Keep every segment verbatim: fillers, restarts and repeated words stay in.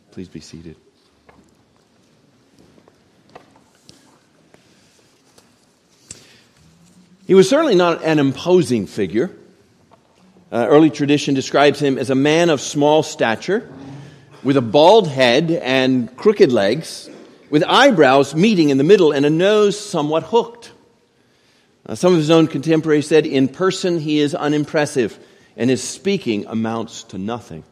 Please be seated. He was certainly not an imposing figure. Uh, early tradition describes him as a man of small stature, with a bald head and crooked legs, with eyebrows meeting in the middle and a nose somewhat hooked. Uh, some of his own contemporaries said, in person he is unimpressive, and his speaking amounts to nothing.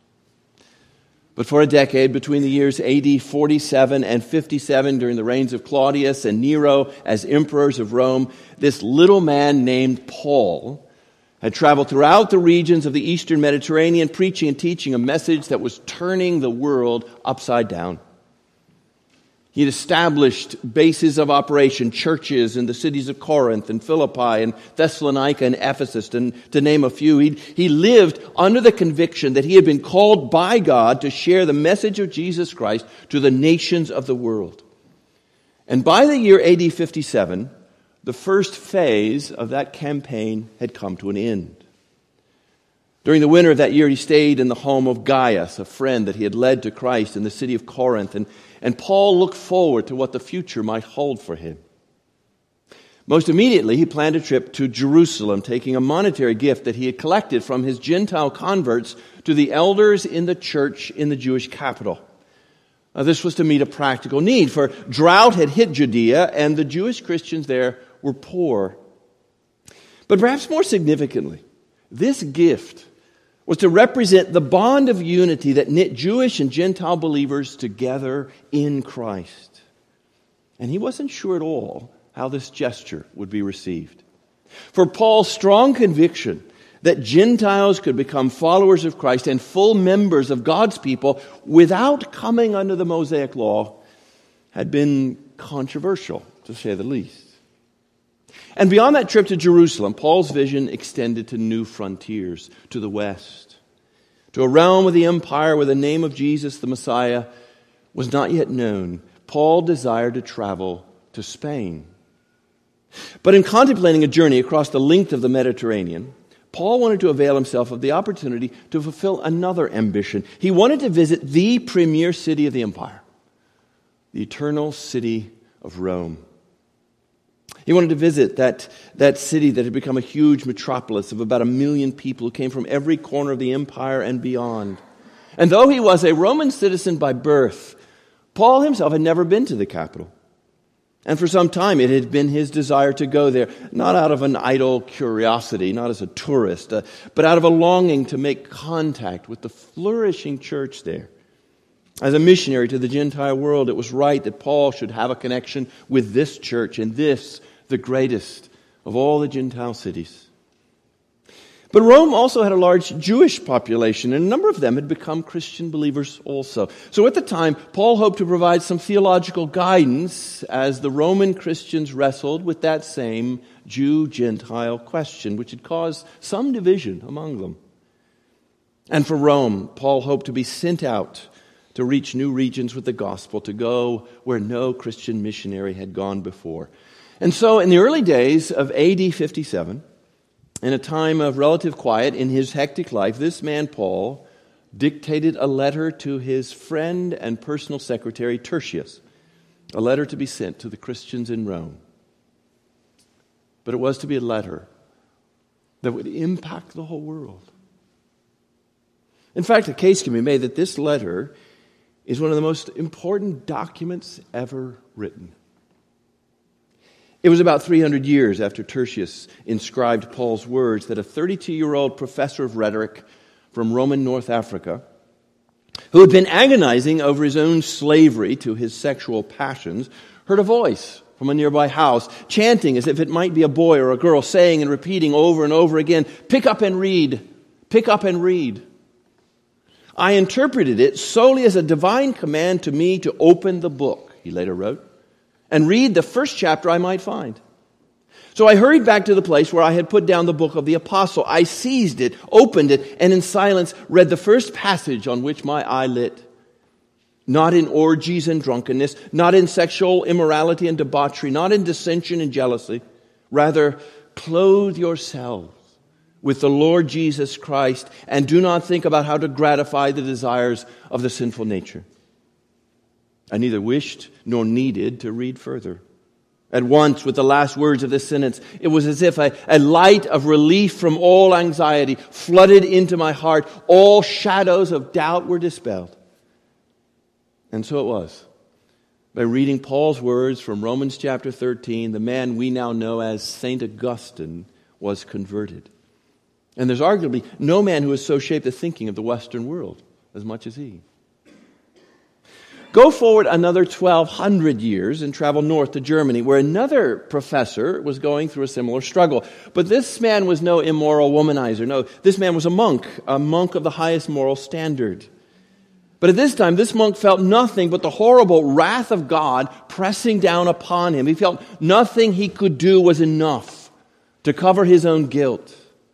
But for a decade, between the years A D forty-seven and fifty-seven, during the reigns of Claudius and Nero as emperors of Rome, this little man named Paul had traveled throughout the regions of the Eastern Mediterranean, preaching and teaching a message that was turning the world upside down. He had established bases of operation, churches in the cities of Corinth and Philippi and Thessalonica and Ephesus, and to name a few. He, he lived under the conviction that he had been called by God to share the message of Jesus Christ to the nations of the world. And by the year A D fifty-seven, the first phase of that campaign had come to an end. During the winter of that year, he stayed in the home of Gaius, a friend that he had led to Christ in the city of Corinth, and, and Paul looked forward to what the future might hold for him. Most immediately, he planned a trip to Jerusalem, taking a monetary gift that he had collected from his Gentile converts to the elders in the church in the Jewish capital. Now, this was to meet a practical need, for drought had hit Judea, and the Jewish Christians there were poor. But perhaps more significantly, this gift was to represent the bond of unity that knit Jewish and Gentile believers together in Christ. And he wasn't sure at all how this gesture would be received. For Paul's strong conviction that Gentiles could become followers of Christ and full members of God's people without coming under the Mosaic law had been controversial, to say the least. And beyond that trip to Jerusalem, Paul's vision extended to new frontiers, to the west, to a realm of the empire where the name of Jesus, the Messiah, was not yet known. Paul desired to travel to Spain. But in contemplating a journey across the length of the Mediterranean, Paul wanted to avail himself of the opportunity to fulfill another ambition. He wanted to visit the premier city of the empire, the eternal city of Rome. He wanted to visit that, that city that had become a huge metropolis of about a million people who came from every corner of the empire and beyond. And though he was a Roman citizen by birth, Paul himself had never been to the capital. And for some time it had been his desire to go there, not out of an idle curiosity, not as a tourist, uh, but out of a longing to make contact with the flourishing church there. As a missionary to the Gentile world, it was right that Paul should have a connection with this church and this, the greatest of all the Gentile cities. But Rome also had a large Jewish population, and a number of them had become Christian believers also. So at the time, Paul hoped to provide some theological guidance as the Roman Christians wrestled with that same Jew-Gentile question, which had caused some division among them. And for Rome, Paul hoped to be sent out to reach new regions with the gospel, to go where no Christian missionary had gone before. And so in the early days of A D fifty-seven, in a time of relative quiet in his hectic life, this man, Paul, dictated a letter to his friend and personal secretary, Tertius, a letter to be sent to the Christians in Rome. But it was to be a letter that would impact the whole world. In fact, a case can be made that this letter is one of the most important documents ever written. It was about three hundred years after Tertius inscribed Paul's words that a thirty-two-year-old professor of rhetoric from Roman North Africa, who had been agonizing over his own slavery to his sexual passions, heard a voice from a nearby house, chanting as if it might be a boy or a girl, saying and repeating over and over again, "Pick up and read, pick up and read." I interpreted it solely as a divine command to me to open the book, he later wrote, and read the first chapter I might find. So I hurried back to the place where I had put down the book of the apostle. I seized it, opened it, and in silence read the first passage on which my eye lit. Not in orgies and drunkenness, not in sexual immorality and debauchery, not in dissension and jealousy. Rather, clothe yourselves with the Lord Jesus Christ and do not think about how to gratify the desires of the sinful nature. I neither wished nor needed to read further. At once, with the last words of this sentence, it was as if a, a light of relief from all anxiety flooded into my heart. All shadows of doubt were dispelled. And so it was. By reading Paul's words from Romans chapter thirteen, the man we now know as Saint Augustine was converted. And there's arguably no man who has so shaped the thinking of the Western world as much as he. Go forward another twelve hundred years and travel north to Germany, where another professor was going through a similar struggle. But this man was no immoral womanizer. No, this man was a monk, a monk of the highest moral standard. But at this time, this monk felt nothing but the horrible wrath of God pressing down upon him. He felt nothing he could do was enough to cover his own guilt.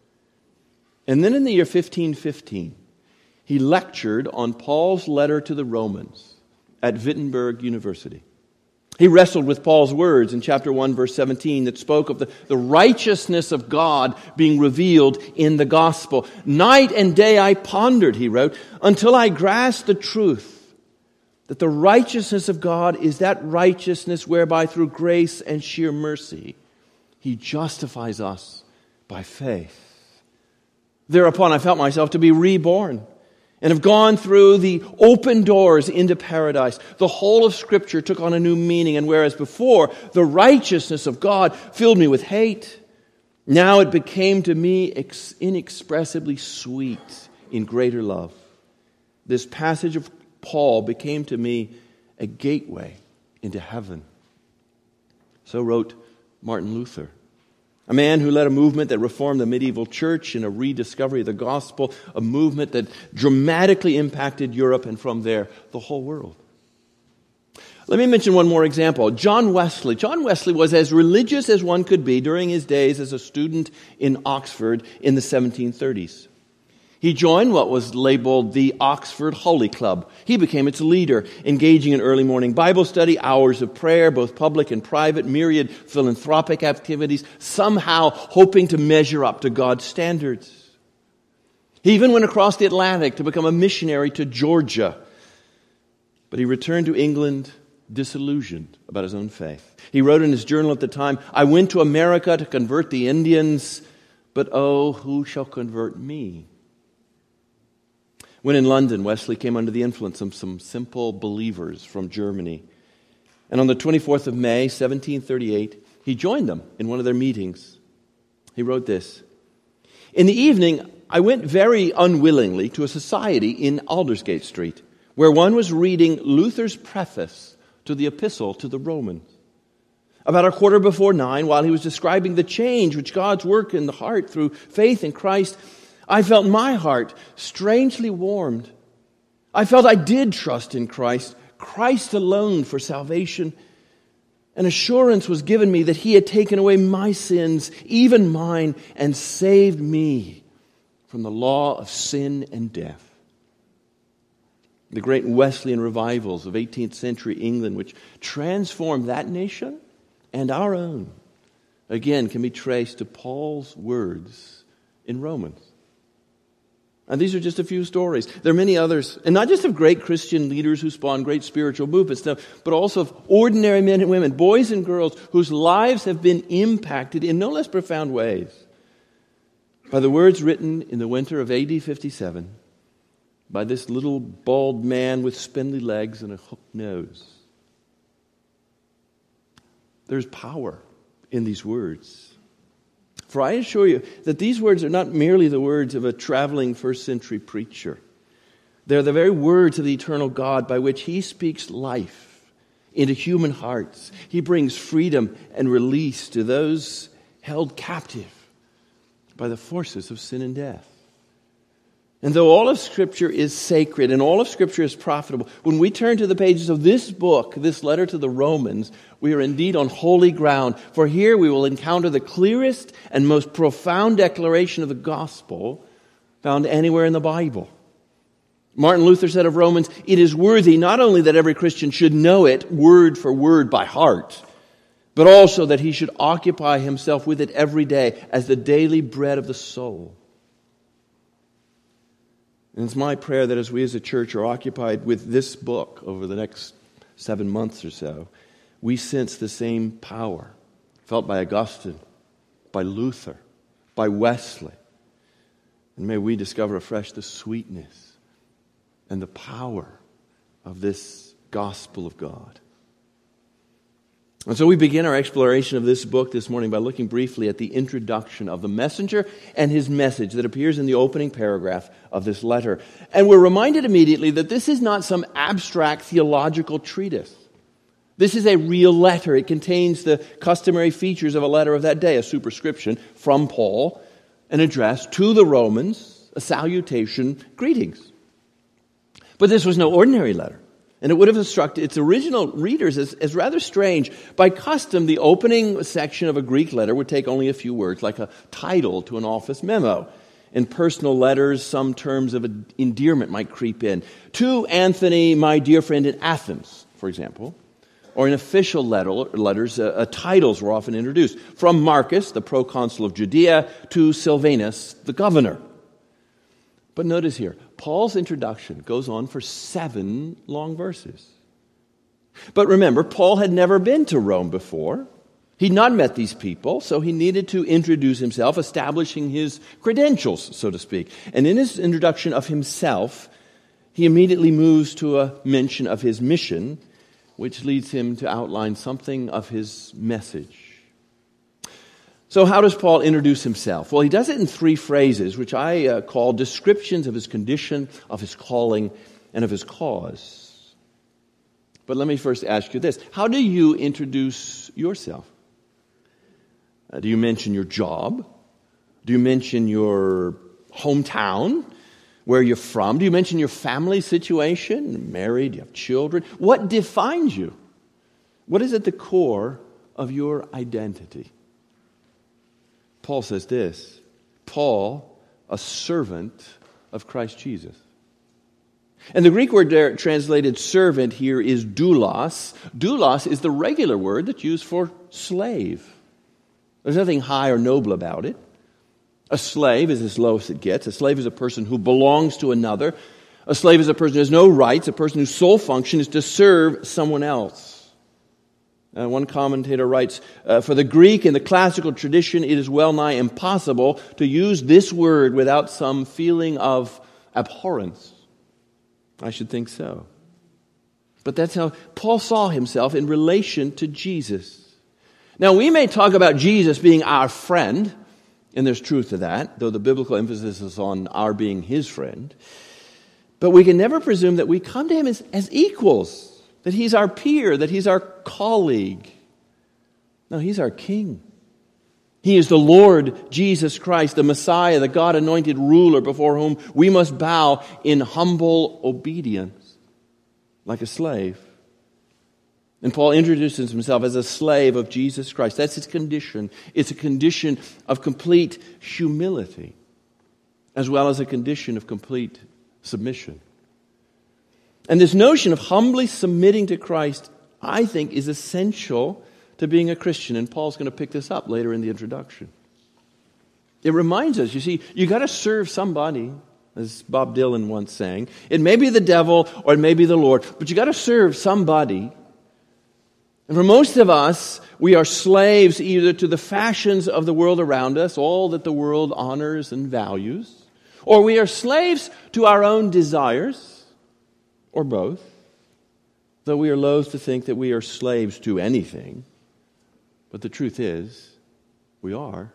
And then in the year fifteen fifteen, he lectured on Paul's letter to the Romans at Wittenberg University. He wrestled with Paul's words in chapter one, verse seventeen, that spoke of the, the righteousness of God being revealed in the gospel. Night and day I pondered, he wrote, until I grasped the truth that the righteousness of God is that righteousness whereby through grace and sheer mercy he justifies us by faith. Thereupon I felt myself to be reborn, and have gone through the open doors into paradise. The whole of Scripture took on a new meaning, and whereas before the righteousness of God filled me with hate, now it became to me ex- inexpressibly sweet in greater love. This passage of Paul became to me a gateway into heaven. So wrote Martin Luther, a man who led a movement that reformed the medieval church in a rediscovery of the gospel, a movement that dramatically impacted Europe and from there, the whole world. Let me mention one more example. John Wesley. John Wesley was as religious as one could be during his days as a student in Oxford in the seventeen thirties. He joined what was labeled the Oxford Holy Club. He became its leader, engaging in early morning Bible study, hours of prayer, both public and private, myriad philanthropic activities, somehow hoping to measure up to God's standards. He even went across the Atlantic to become a missionary to Georgia. But he returned to England disillusioned about his own faith. He wrote in his journal at the time, I went to America to convert the Indians, but oh, who shall convert me? When in London, Wesley came under the influence of some simple believers from Germany. And on the twenty-fourth of May, seventeen thirty-eight, he joined them in one of their meetings. He wrote this, in the evening, I went very unwillingly to a society in Aldersgate Street, where one was reading Luther's preface to the epistle to the Romans. About a quarter before nine, while he was describing the change which God's work in the heart through faith in Christ, I felt my heart strangely warmed. I felt I did trust in Christ, Christ alone for salvation. An assurance was given me that He had taken away my sins, even mine, and saved me from the law of sin and death. The great Wesleyan revivals of eighteenth century England, which transformed that nation and our own, again can be traced to Paul's words in Romans. And these are just a few stories. There are many others, and not just of great Christian leaders who spawned great spiritual movements, but also of ordinary men and women, boys and girls, whose lives have been impacted in no less profound ways by the words written in the winter of A D fifty-seven by this little bald man with spindly legs and a hooked nose. There's power in these words. For I assure you that these words are not merely the words of a traveling first century preacher. They're the very words of the eternal God by which He speaks life into human hearts. He brings freedom and release to those held captive by the forces of sin and death. And though all of Scripture is sacred and all of Scripture is profitable, when we turn to the pages of this book, this letter to the Romans, we are indeed on holy ground. For here we will encounter the clearest and most profound declaration of the gospel found anywhere in the Bible. Martin Luther said of Romans, it is worthy not only that every Christian should know it word for word by heart, but also that he should occupy himself with it every day as the daily bread of the soul. And it's my prayer that as we as a church are occupied with this book over the next seven months or so, we sense the same power felt by Augustine, by Luther, by Wesley. And may we discover afresh the sweetness and the power of this gospel of God. And so we begin our exploration of this book this morning by looking briefly at the introduction of the messenger and his message that appears in the opening paragraph of this letter. And we're reminded immediately that this is not some abstract theological treatise. This is a real letter. It contains the customary features of a letter of that day, a superscription from Paul, an address to the Romans, a salutation, greetings. But this was no ordinary letter. And it would have struck its original readers as, as rather strange. By custom, the opening section of a Greek letter would take only a few words, like a title to an office memo. In personal letters, some terms of endearment might creep in. To Anthony, my dear friend in Athens, for example. Or in official letter, letters, uh, uh, titles were often introduced. From Marcus, the proconsul of Judea, to Silvanus, the governor. But notice here, Paul's introduction goes on for seven long verses. But remember, Paul had never been to Rome before. He'd not met these people, so he needed to introduce himself, establishing his credentials, so to speak. And in his introduction of himself, he immediately moves to a mention of his mission, which leads him to outline something of his message. So how does Paul introduce himself? Well, he does it in three phrases, which I uh, call descriptions of his condition, of his calling, and of his cause. But let me first ask you this. How do you introduce yourself? Uh, do you mention your job? Do you mention your hometown, where you're from? Do you mention your family situation? Married? Do you have children? What defines you? What is at the core of your identity? Paul says this, Paul, a servant of Christ Jesus. And the Greek word there translated servant here is doulos. Doulos is the regular word that's used for slave. There's nothing high or noble about it. A slave is as low as it gets. A slave is a person who belongs to another. A slave is a person who has no rights, a person whose sole function is to serve someone else. Uh, one commentator writes, uh, for the Greek and the classical tradition, it is well nigh impossible to use this word without some feeling of abhorrence. I should think so. But that's how Paul saw himself in relation to Jesus. Now, we may talk about Jesus being our friend, and there's truth to that, though the biblical emphasis is on our being his friend. But we can never presume that we come to him as, as equals. That he's our peer, that he's our colleague. No, he's our king. He is the Lord Jesus Christ, the Messiah, the God-anointed ruler before whom we must bow in humble obedience, like a slave. And Paul introduces himself as a slave of Jesus Christ. That's his condition. It's a condition of complete humility, as well as a condition of complete submission. And this notion of humbly submitting to Christ, I think, is essential to being a Christian. And Paul's going to pick this up later in the introduction. It reminds us, you see, you got to serve somebody, as Bob Dylan once sang. It may be the devil or it may be the Lord, but you got to serve somebody. And for most of us, we are slaves either to the fashions of the world around us, all that the world honors and values, or we are slaves to our own desires, or both, though we are loath to think that we are slaves to anything. But the truth is, we are.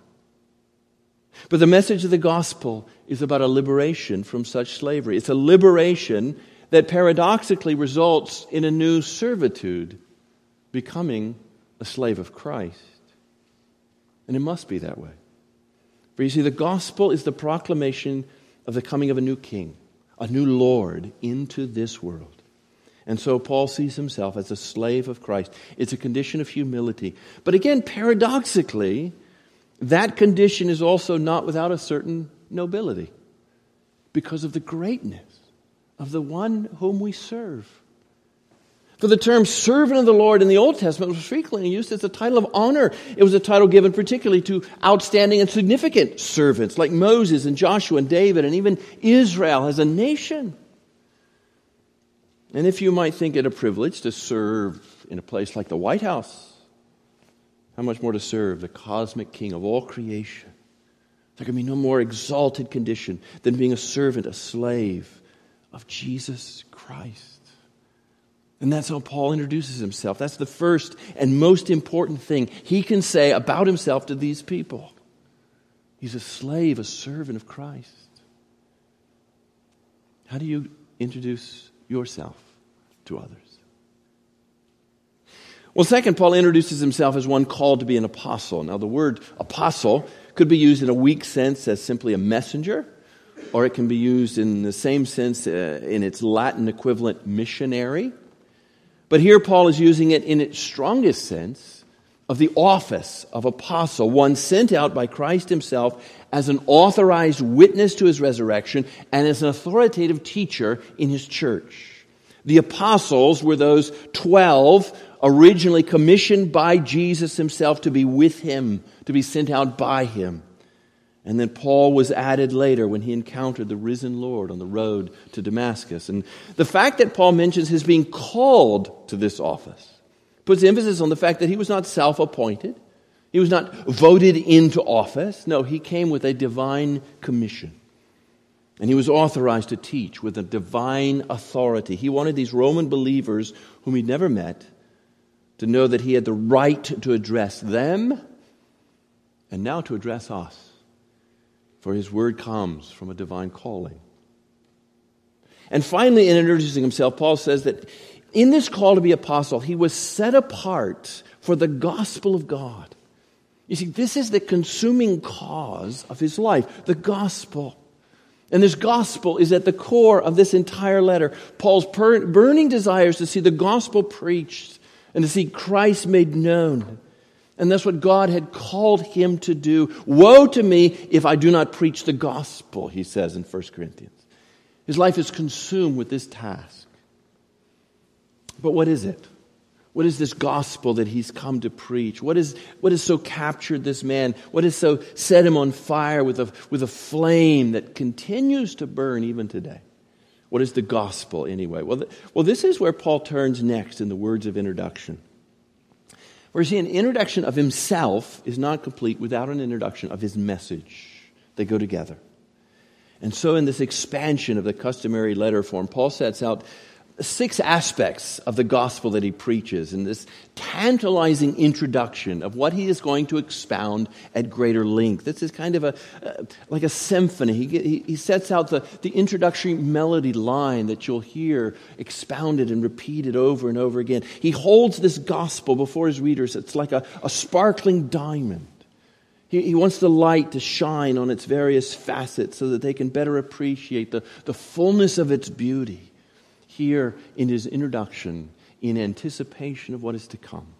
But the message of the gospel is about a liberation from such slavery. It's a liberation that paradoxically results in a new servitude, becoming a slave of Christ. And it must be that way. For you see, the gospel is the proclamation of the coming of a new king, a new Lord into this world. And so Paul sees himself as a slave of Christ. It's a condition of humility. But again, paradoxically, that condition is also not without a certain nobility because of the greatness of the one whom we serve. For the term servant of the Lord in the Old Testament was frequently used as a title of honor. It was a title given particularly to outstanding and significant servants like Moses and Joshua and David and even Israel as a nation. And if you might think it a privilege to serve in a place like the White House, how much more to serve the cosmic King of all creation? There can be no more exalted condition than being a servant, a slave of Jesus Christ. And that's how Paul introduces himself. That's the first and most important thing he can say about himself to these people. He's a slave, a servant of Christ. How do you introduce yourself to others? Well, second, Paul introduces himself as one called to be an apostle. Now, the word apostle could be used in a weak sense as simply a messenger, or it can be used in the same sense uh, in its Latin equivalent, missionary. But here Paul is using it in its strongest sense of the office of apostle, one sent out by Christ himself as an authorized witness to his resurrection and as an authoritative teacher in his church. The apostles were those twelve originally commissioned by Jesus himself to be with him, to be sent out by him. And then Paul was added later when he encountered the risen Lord on the road to Damascus. And the fact that Paul mentions his being called to this office puts emphasis on the fact that he was not self-appointed. He was not voted into office. No, he came with a divine commission. And he was authorized to teach with a divine authority. He wanted these Roman believers whom he'd never met to know that he had the right to address them and now to address us. For his word comes from a divine calling. And finally, in introducing himself, Paul says that in this call to be apostle, he was set apart for the gospel of God. You see, this is the consuming cause of his life, the gospel. And this gospel is at the core of this entire letter. Paul's per- burning desires to see the gospel preached and to see Christ made known. And that's what God had called him to do. Woe to me if I do not preach the gospel, he says in First Corinthians. His life is consumed with this task. But what is it? What is this gospel that he's come to preach? What is what has so captured this man? What has so set him on fire with a, with a flame that continues to burn even today? What is the gospel anyway? Well, th- well, this is where Paul turns next in the words of introduction. For you see, an introduction of himself is not complete without an introduction of his message. They go together. And so in this expansion of the customary letter form, Paul sets out six aspects of the gospel that he preaches in this tantalizing introduction of what he is going to expound at greater length. This is kind of a uh, like a symphony. He, he, he sets out the, the introductory melody line that you'll hear expounded and repeated over and over again. He holds this gospel before his readers. It's like a, a sparkling diamond. He, he wants the light to shine on its various facets so that they can better appreciate the, the fullness of its beauty. Here in his introduction, in anticipation of what is to come.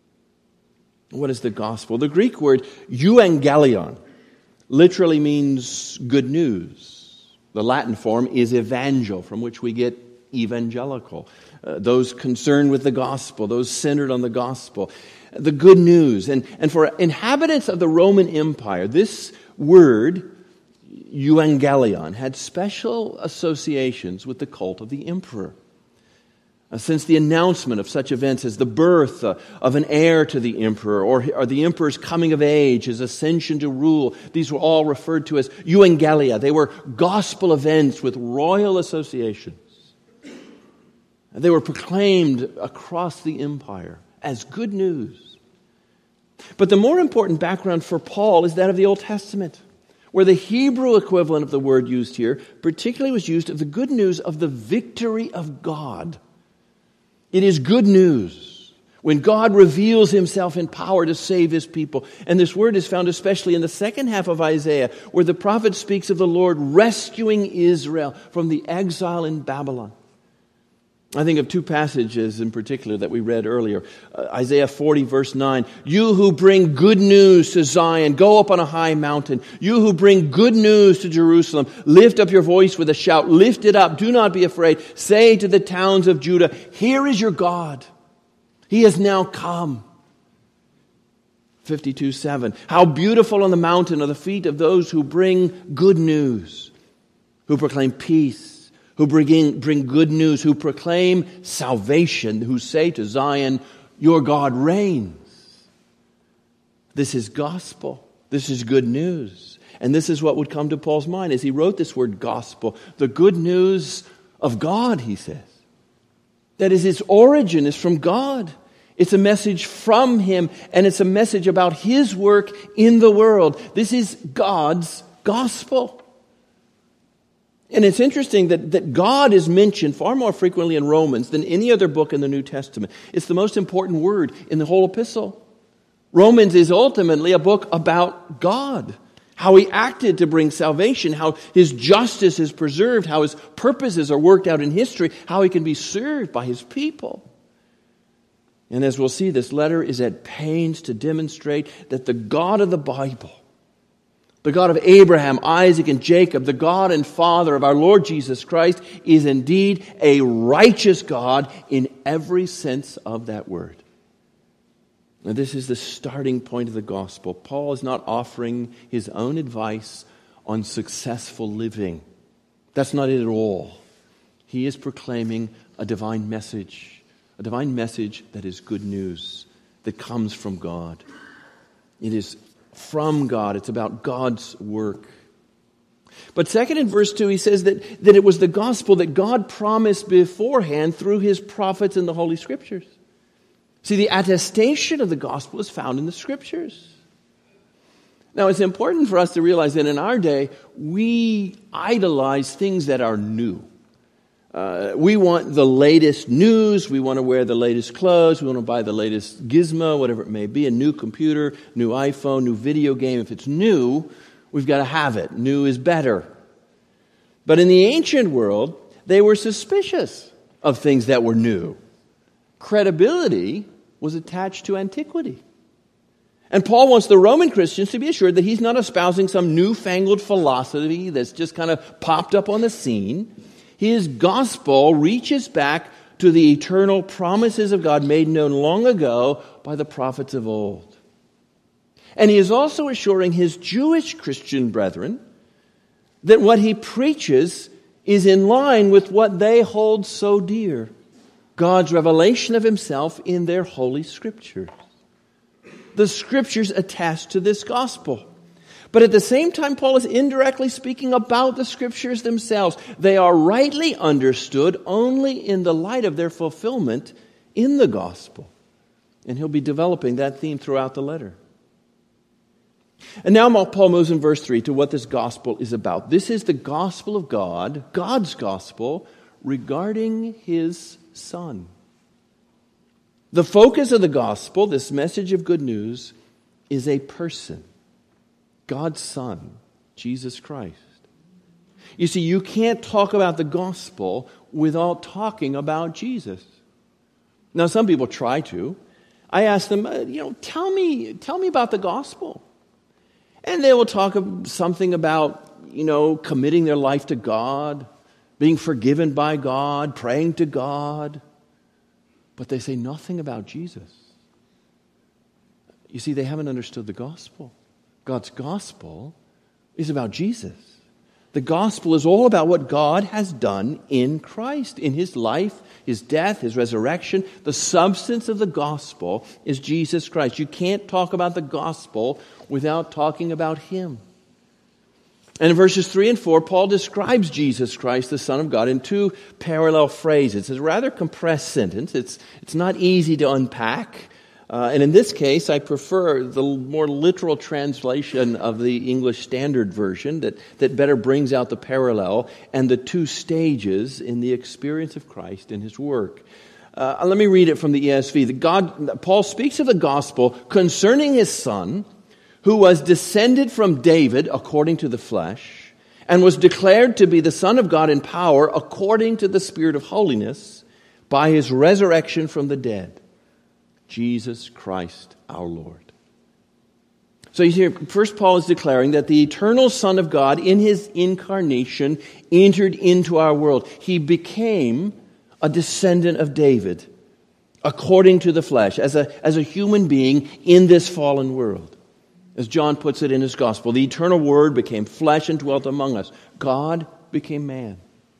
What is the gospel? The Greek word euangelion literally means good news. The Latin form is evangel, from which we get evangelical. Uh, those concerned with the gospel, those centered on the gospel. The good news. And, and for inhabitants of the Roman Empire, this word euangelion had special associations with the cult of the emperor. Uh, since the announcement of such events as the birth uh, of an heir to the emperor, or, or the emperor's coming of age, his ascension to rule, these were all referred to as euangelia. They were gospel events with royal associations. They were proclaimed across the empire as good news. But the more important background for Paul is that of the Old Testament, where the Hebrew equivalent of the word used here particularly was used of the good news of the victory of God. It is good news when God reveals himself in power to save his people. And this word is found especially in the second half of Isaiah, where the prophet speaks of the Lord rescuing Israel from the exile in Babylon. I think of two passages in particular that we read earlier. Uh, Isaiah forty verse nine. You who bring good news to Zion, go up on a high mountain. You who bring good news to Jerusalem, lift up your voice with a shout. Lift it up. Do not be afraid. Say to the towns of Judah, here is your God. He has now come. fifty-two seven. How beautiful on the mountain are the feet of those who bring good news, who proclaim peace, who bring, bring good news, who proclaim salvation, who say to Zion, your God reigns. This is gospel. This is good news. And this is what would come to Paul's mind as he wrote this word gospel. The good news of God, he says. That is, its origin is from God. It's a message from Him, and it's a message about His work in the world. This is God's gospel. And it's interesting that, that God is mentioned far more frequently in Romans than any other book in the New Testament. It's the most important word in the whole epistle. Romans is ultimately a book about God. How He acted to bring salvation, how His justice is preserved, how His purposes are worked out in history, how He can be served by His people. And as we'll see, this letter is at pains to demonstrate that the God of the Bible, the God of Abraham, Isaac, and Jacob, the God and Father of our Lord Jesus Christ, is indeed a righteous God in every sense of that word. Now, this is the starting point of the gospel. Paul is not offering his own advice on successful living. That's not it at all. He is proclaiming a divine message, a divine message that is good news, that comes from God. It is from God. It's about God's work. But second, in verse two, he says that, that it was the gospel that God promised beforehand through His prophets in the Holy Scriptures. See, the attestation of the gospel is found in the Scriptures. Now, it's important for us to realize that in our day, we idolize things that are new. Uh, we want the latest news. We want to wear the latest clothes. We want to buy the latest gizmo, whatever it may be, a new computer, new iPhone, new video game. If it's new, we've got to have it. New is better. But in the ancient world, they were suspicious of things that were new. Credibility was attached to antiquity. And Paul wants the Roman Christians to be assured that he's not espousing some newfangled philosophy that's just kind of popped up on the scene. His gospel reaches back to the eternal promises of God made known long ago by the prophets of old. And he is also assuring his Jewish Christian brethren that what he preaches is in line with what they hold so dear, God's revelation of Himself in their holy Scriptures. The Scriptures attest to this gospel. But at the same time, Paul is indirectly speaking about the Scriptures themselves. They are rightly understood only in the light of their fulfillment in the gospel. And he'll be developing that theme throughout the letter. And now Paul moves in verse three to what this gospel is about. This is the gospel of God, God's gospel, regarding His Son. The focus of the gospel, this message of good news, is a person. God's Son, Jesus Christ. You see, you can't talk about the gospel without talking about Jesus. Now, some people try to. I ask them, uh, you know, tell me, tell me about the gospel. And they will talk of something about, you know, committing their life to God, being forgiven by God, praying to God. But they say nothing about Jesus. You see, they haven't understood the gospel. God's gospel is about Jesus. The gospel is all about what God has done in Christ, in His life, His death, His resurrection. The substance of the gospel is Jesus Christ. You can't talk about the gospel without talking about Him. And in verses three and four, Paul describes Jesus Christ, the Son of God, in two parallel phrases. It's a rather compressed sentence. It's, it's not easy to unpack. Uh, and in this case, I prefer the more literal translation of the English Standard Version that, that better brings out the parallel and the two stages in the experience of Christ in His work. Uh, let me read it from the E S V. The God, Paul speaks of the gospel concerning His Son, who was descended from David according to the flesh, and was declared to be the Son of God in power according to the Spirit of holiness, by his resurrection from the dead, Jesus Christ our Lord. So you see, first Paul is declaring that the eternal Son of God in his incarnation entered into our world. He became a descendant of David according to the flesh, as a, as a human being in this fallen world. As John puts it in his gospel, the eternal Word became flesh and dwelt among us. God became man.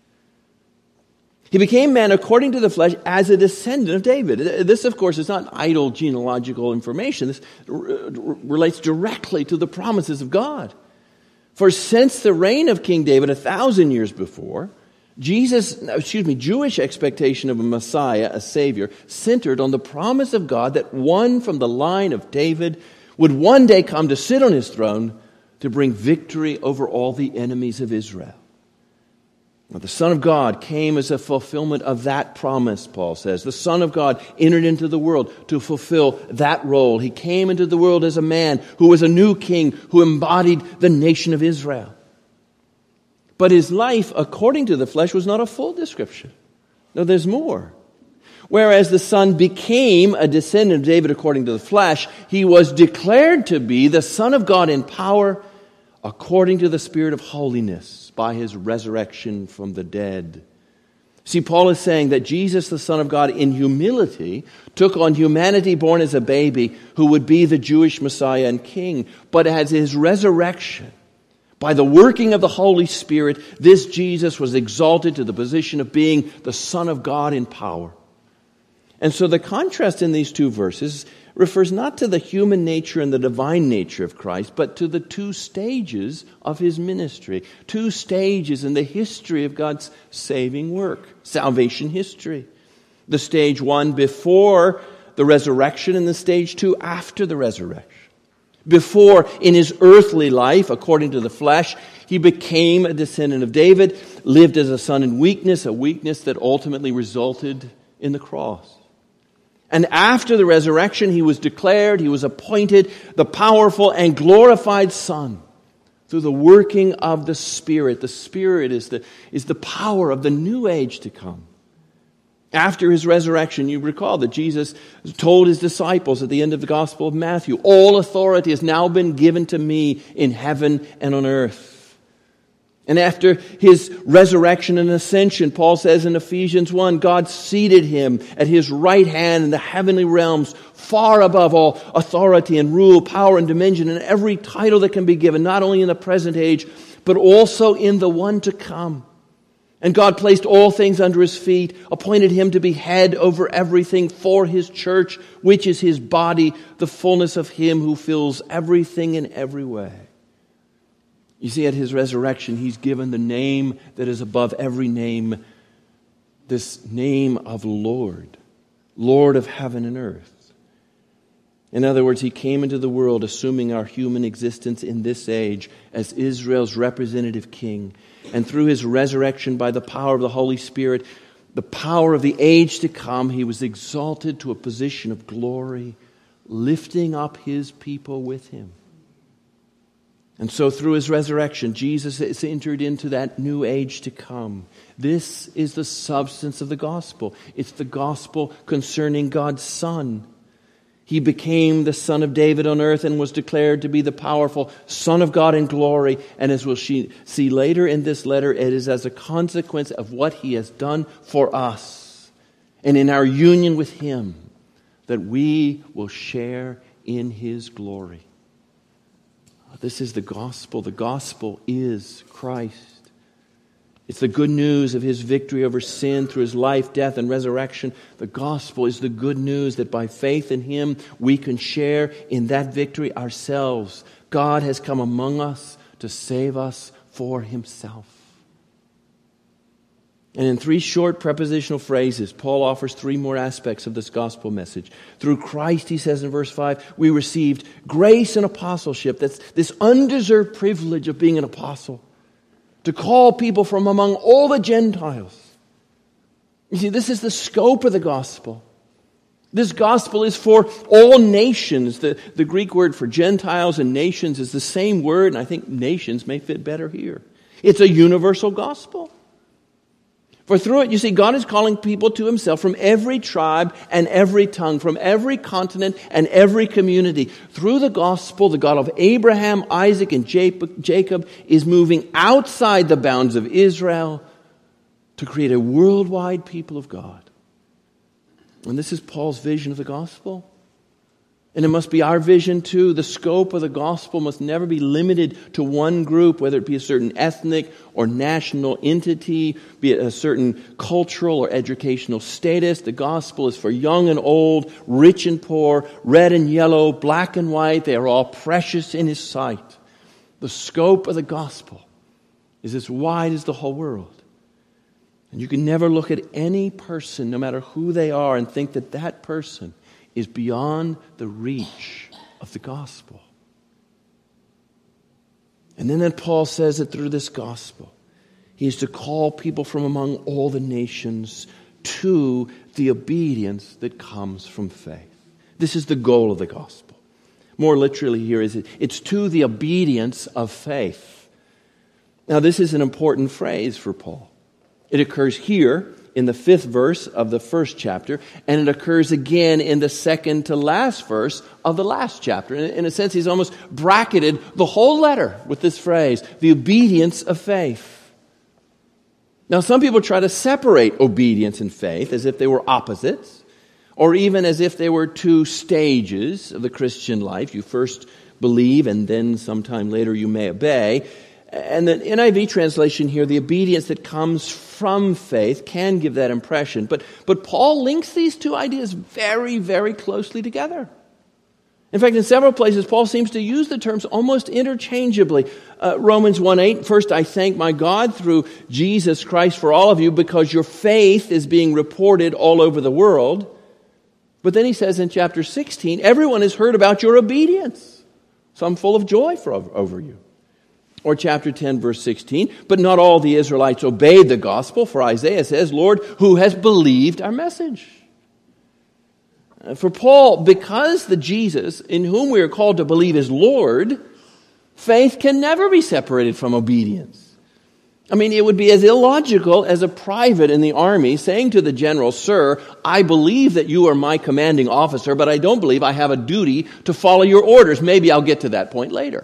He became man according to the flesh as a descendant of David. This, of course, is not idle genealogical information. This relates directly to the promises of God. For since the reign of King David a thousand years before, Jesus, excuse me, Jewish expectation of a Messiah, a Savior, centered on the promise of God that one from the line of David would one day come to sit on his throne to bring victory over all the enemies of Israel. Now, the Son of God came as a fulfillment of that promise, Paul says. The Son of God entered into the world to fulfill that role. He came into the world as a man who was a new king who embodied the nation of Israel. But his life, according to the flesh, was not a full description. No, there's more. Whereas the Son became a descendant of David according to the flesh, he was declared to be the Son of God in power according to the Spirit of holiness by his resurrection from the dead. See, Paul is saying that Jesus, the Son of God, in humility, took on humanity born as a baby who would be the Jewish Messiah and King. But as his resurrection, by the working of the Holy Spirit, this Jesus was exalted to the position of being the Son of God in power. And so the contrast in these two verses refers not to the human nature and the divine nature of Christ, but to the two stages of his ministry. Two stages in the history of God's saving work. Salvation history. The stage one before the resurrection and the stage two after the resurrection. Before, in his earthly life, according to the flesh, he became a descendant of David, lived as a son in weakness, a weakness that ultimately resulted in the cross. And after the resurrection, he was declared, he was appointed the powerful and glorified Son through the working of the Spirit. The Spirit is the, is the power of the new age to come. After his resurrection, you recall that Jesus told his disciples at the end of the Gospel of Matthew, all authority has now been given to me in heaven and on earth. And after his resurrection and ascension, Paul says in Ephesians one, God seated him at his right hand in the heavenly realms, far above all authority and rule, power and dominion, and every title that can be given, not only in the present age, but also in the one to come. And God placed all things under his feet, appointed him to be head over everything for his church, which is his body, the fullness of him who fills everything in every way. You see, at his resurrection, he's given the name that is above every name, this name of Lord, Lord of heaven and earth. In other words, he came into the world assuming our human existence in this age as Israel's representative king. And through his resurrection by the power of the Holy Spirit, the power of the age to come, he was exalted to a position of glory, lifting up his people with him. And so through his resurrection, Jesus has entered into that new age to come. This is the substance of the gospel. It's the gospel concerning God's Son. He became the Son of David on earth and was declared to be the powerful Son of God in glory. And as we'll see later in this letter, it is as a consequence of what he has done for us and in our union with him that we will share in his glory. This is the gospel. The gospel is Christ. It's the good news of his victory over sin through his life, death, and resurrection. The gospel is the good news that by faith in him, we can share in that victory ourselves. God has come among us to save us for himself. And in three short prepositional phrases, Paul offers three more aspects of this gospel message. Through Christ, he says in verse five, we received grace and apostleship. That's this undeserved privilege of being an apostle. To call people from among all the Gentiles. You see, this is the scope of the gospel. This gospel is for all nations. The, the Greek word for Gentiles and nations is the same word, and I think nations may fit better here. It's a universal gospel. For through it, you see, God is calling people to himself from every tribe and every tongue, from every continent and every community. Through the gospel, the God of Abraham, Isaac, and Jacob is moving outside the bounds of Israel to create a worldwide people of God. And this is Paul's vision of the gospel. And it must be our vision too. The scope of the gospel must never be limited to one group, whether it be a certain ethnic or national entity, be it a certain cultural or educational status. The gospel is for young and old, rich and poor, red and yellow, black and white. They are all precious in his sight. The scope of the gospel is as wide as the whole world. And you can never look at any person, no matter who they are, and think that that person is beyond the reach of the gospel. And then that Paul says that through this gospel, he is to call people from among all the nations to the obedience that comes from faith. This is the goal of the gospel. More literally here is it, it's to the obedience of faith. Now this is an important phrase for Paul. It occurs here in the fifth verse of the first chapter, and it occurs again in the second to last verse of the last chapter. In, in a sense, he's almost bracketed the whole letter with this phrase, the obedience of faith. Now, some people try to separate obedience and faith as if they were opposites, or even as if they were two stages of the Christian life. You first believe, and then sometime later you may obey. And the N I V translation here, the obedience that comes from faith, can give that impression. But, but Paul links these two ideas very, very closely together. In fact, in several places, Paul seems to use the terms almost interchangeably. Uh, Romans one eight, first I thank my God through Jesus Christ for all of you because your faith is being reported all over the world. But then he says in chapter sixteen, everyone has heard about your obedience, so I'm full of joy for, over you. Or chapter ten, verse sixteen, but not all the Israelites obeyed the gospel, for Isaiah says, Lord, who has believed our message? For Paul, because the Jesus in whom we are called to believe is Lord, faith can never be separated from obedience. I mean, it would be as illogical as a private in the army saying to the general, Sir, I believe that you are my commanding officer, but I don't believe I have a duty to follow your orders. Maybe I'll get to that point later.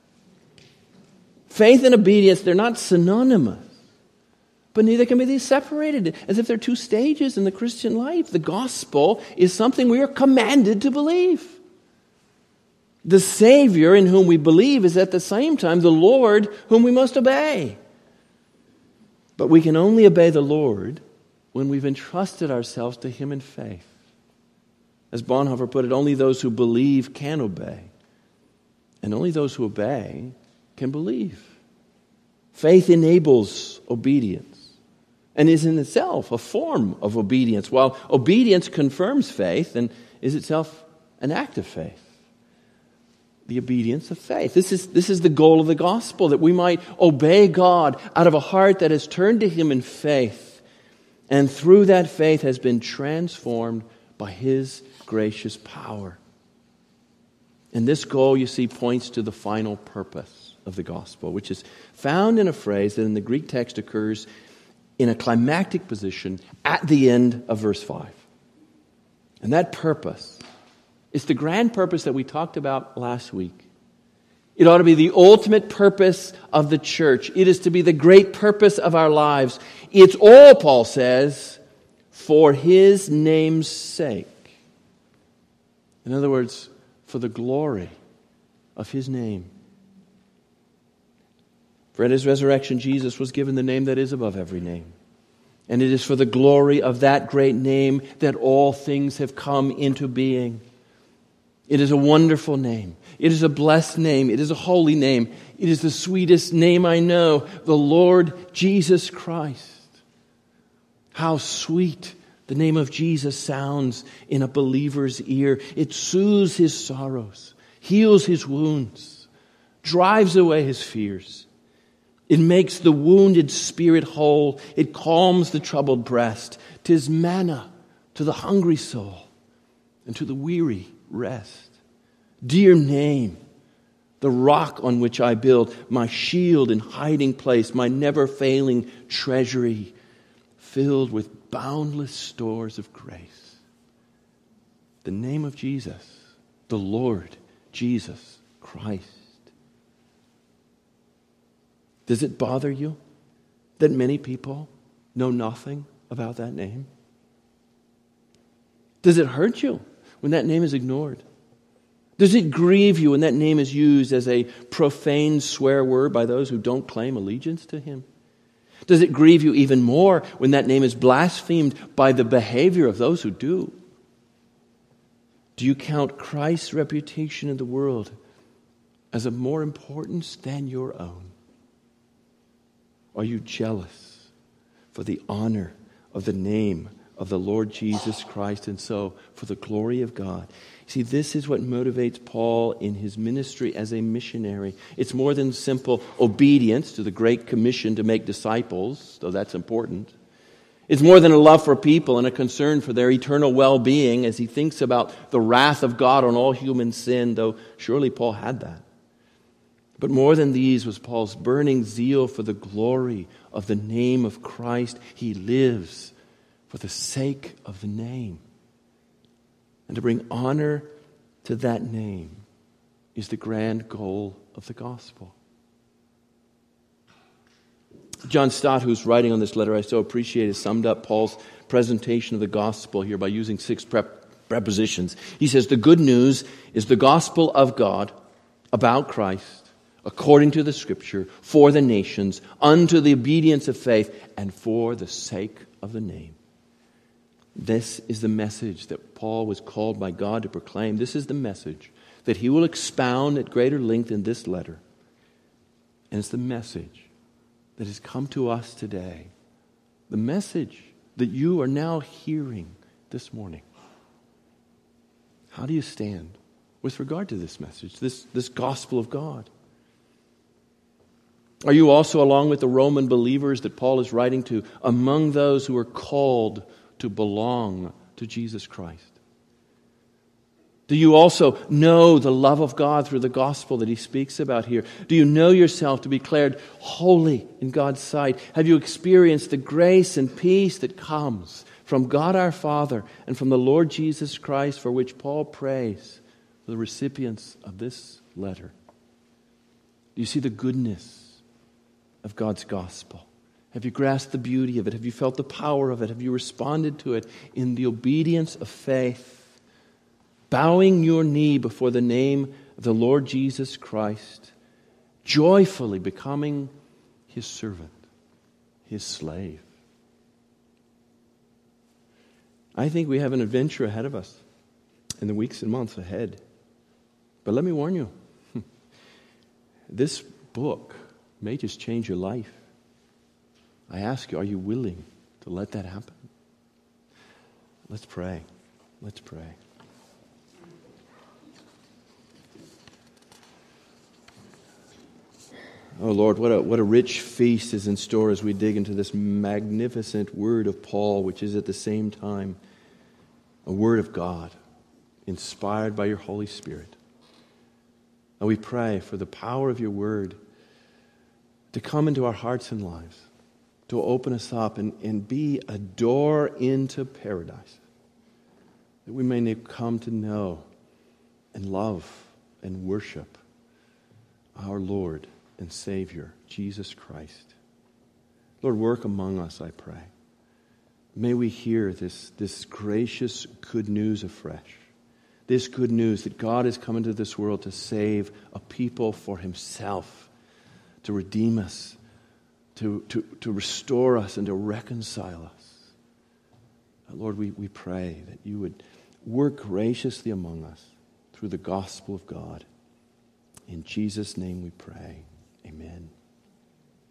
Faith and obedience, they're not synonymous, but neither can be separated, as if they're two stages in the Christian life. The gospel is something we are commanded to believe. The Savior in whom we believe is at the same time the Lord whom we must obey. But we can only obey the Lord when we've entrusted ourselves to Him in faith. As Bonhoeffer put it, only those who believe can obey, and only those who obey can believe. Faith enables obedience and is in itself a form of obedience, while obedience confirms faith and is itself an act of faith. The obedience of faith. This is, this is the goal of the gospel, that we might obey God out of a heart that has turned to Him in faith, and through that faith has been transformed by His gracious power. And this goal, you see, points to the final purpose of the gospel, which is found in a phrase that in the Greek text occurs in a climactic position at the end of verse five. And that purpose is the grand purpose that we talked about last week. It ought to be the ultimate purpose of the church. It is to be the great purpose of our lives. It's all, Paul says, for His name's sake. In other words, for the glory of His name. For at His resurrection, Jesus was given the name that is above every name. And it is for the glory of that great name that all things have come into being. It is a wonderful name. It is a blessed name. It is a holy name. It is the sweetest name I know, the Lord Jesus Christ. How sweet the name of Jesus sounds in a believer's ear. It soothes his sorrows, heals his wounds, drives away his fears. It makes the wounded spirit whole. It calms the troubled breast. 'Tis manna to the hungry soul, and to the weary rest. Dear name, the rock on which I build, my shield and hiding place, my never-failing treasury. filled with boundless stores of grace. The name of Jesus, the Lord Jesus Christ. Does it bother you that many people know nothing about that name? Does it hurt you when that name is ignored? Does it grieve you when that name is used as a profane swear word by those who don't claim allegiance to Him? Does it grieve you even more when that name is blasphemed by the behavior of those who do? Do you count Christ's reputation in the world as of more importance than your own? Are you jealous for the honor of the name of the Lord Jesus Christ, and so for the glory of God? See, this is what motivates Paul in his ministry as a missionary. It's more than simple obedience to the Great Commission to make disciples, though that's important. It's more than a love for people and a concern for their eternal well-being as he thinks about the wrath of God on all human sin, though surely Paul had that. But more than these was Paul's burning zeal for the glory of the name of Christ. He lives for the sake of the name. And to bring honor to that name is the grand goal of the gospel. John Stott, who's writing on this letter, I so appreciate, has summed up Paul's presentation of the gospel here by using six prep prepositions. He says, the good news is the gospel of God about Christ, according to the Scripture, for the nations, unto the obedience of faith, and for the sake of the name. This is the message that Paul was called by God to proclaim. This is the message that he will expound at greater length in this letter. And it's the message that has come to us today. The message that you are now hearing this morning. How do you stand with regard to this message, this, this gospel of God? Are you also, along with the Roman believers that Paul is writing to, among those who are called to belong to Jesus Christ? Do you also know the love of God through the gospel that he speaks about here? Do you know yourself to be declared holy in God's sight? Have you experienced the grace and peace that comes from God our Father and from the Lord Jesus Christ, for which Paul prays for the recipients of this letter? Do you see the goodness of God's gospel? Have you grasped the beauty of it? Have you felt the power of it? Have you responded to it in the obedience of faith? Bowing your knee before the name of the Lord Jesus Christ, joyfully becoming his servant, his slave. I think we have an adventure ahead of us in the weeks and months ahead. But let me warn you, this book may just change your life. I ask you, are you willing to let that happen? Let's pray. Let's pray. Oh Lord, what a what a rich feast is in store as we dig into this magnificent word of Paul, which is at the same time a word of God, inspired by your Holy Spirit. And we pray for the power of your word to come into our hearts and lives, to open us up and, and be a door into paradise, that we may come to know and love and worship our Lord and Savior, Jesus Christ. Lord, work among us, I pray. May we hear this, this gracious good news afresh. This good news that God has come into this world to save a people for himself, to redeem us, to, to, to restore us and to reconcile us. Lord, we, we pray that you would work graciously among us through the gospel of God. In Jesus' name we pray. Amen.